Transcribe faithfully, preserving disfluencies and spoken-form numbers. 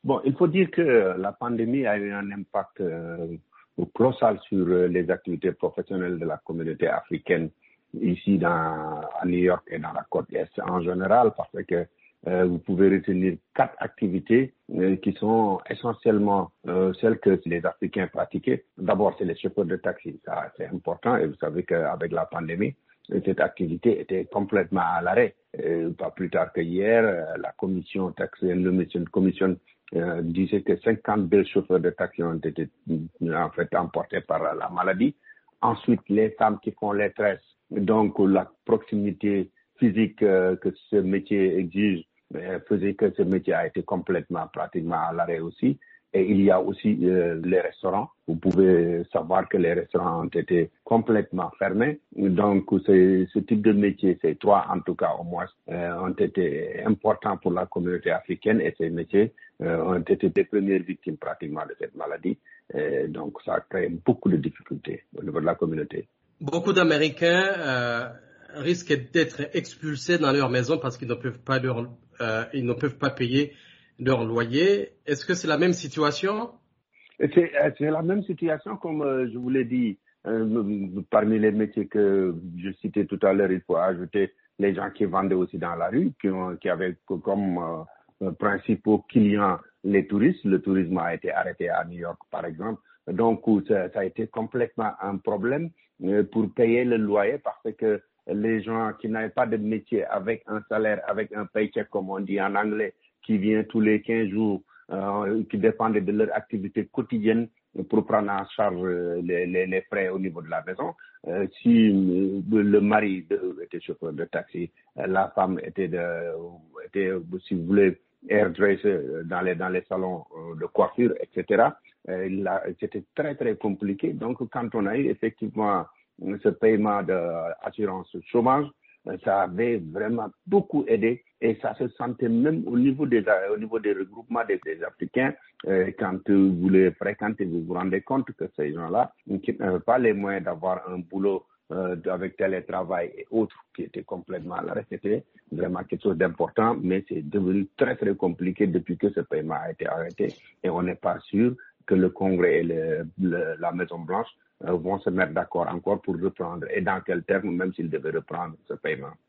Bon, il faut dire que la pandémie a eu un impact euh, colossal sur euh, les activités professionnelles de la communauté africaine ici dans, à New York et dans la côte Est en général, parce que euh, vous pouvez retenir quatre activités euh, qui sont essentiellement euh, celles que les Africains pratiquaient. D'abord, c'est les chauffeurs de taxi, ça c'est important, et vous savez qu'avec la pandémie, cette activité était complètement à l'arrêt. Euh, pas plus tard que hier, euh, la commission taxi, la commission euh, disait que cinquante-deux chauffeurs de taxi ont été en fait emportés par la maladie. Ensuite, les femmes qui font les tresses, donc la proximité physique euh, que ce métier exige euh, faisait que ce métier a été complètement, pratiquement à l'arrêt aussi. Et il y a aussi euh, les restaurants. Vous pouvez savoir que les restaurants ont été complètement fermés. Donc, ce type de métier, ces trois en tout cas au moins, euh, ont été importants pour la communauté africaine et ces métiers euh, ont été les premières victimes pratiquement de cette maladie. Et donc, ça a créé beaucoup de difficultés au niveau de la communauté. Beaucoup d'Américains euh, risquent d'être expulsés dans leur maison parce qu'ils ne peuvent pas leur, euh, ils ne peuvent pas payer leur loyer. Est-ce que c'est la même situation? C'est, c'est la même situation comme euh, je vous l'ai dit. Euh, parmi les métiers que je citais tout à l'heure, il faut ajouter les gens qui vendaient aussi dans la rue, qui, ont, qui avaient comme euh, principaux clients les touristes. Le tourisme a été arrêté à New York, par exemple. Donc, ça, ça a été complètement un problème euh, pour payer le loyer parce que les gens qui n'avaient pas de métier avec un salaire, avec un paycheck, comme on dit en anglais, qui vient tous les quinze jours, euh, qui dépendent de leur activité quotidienne pour prendre en charge les, les, les frais au niveau de la maison. Euh, si euh, le mari de, était chauffeur de taxi, euh, la femme était, de, était, si vous voulez, hairdresser dans les, dans les salons de coiffure, et cetera. Euh, là, c'était très, très compliqué. Donc, quand on a eu effectivement ce paiement d'assurance chômage, ça avait vraiment beaucoup aidé et ça se sentait même au niveau des, au niveau des regroupements des, des Africains. Euh, quand vous les fréquentez, vous vous rendez compte que ces gens-là, qui n'avaient pas les moyens d'avoir un boulot euh, avec télétravail et autres qui étaient complètement à l'arrêt, c'était vraiment quelque chose d'important, mais c'est devenu très très compliqué depuis que ce paiement a été arrêté et on n'est pas sûr que le Congrès et le, le, la Maison-Blanche euh, vont se mettre d'accord encore pour reprendre et dans quel terme, même s'ils devaient reprendre ce paiement.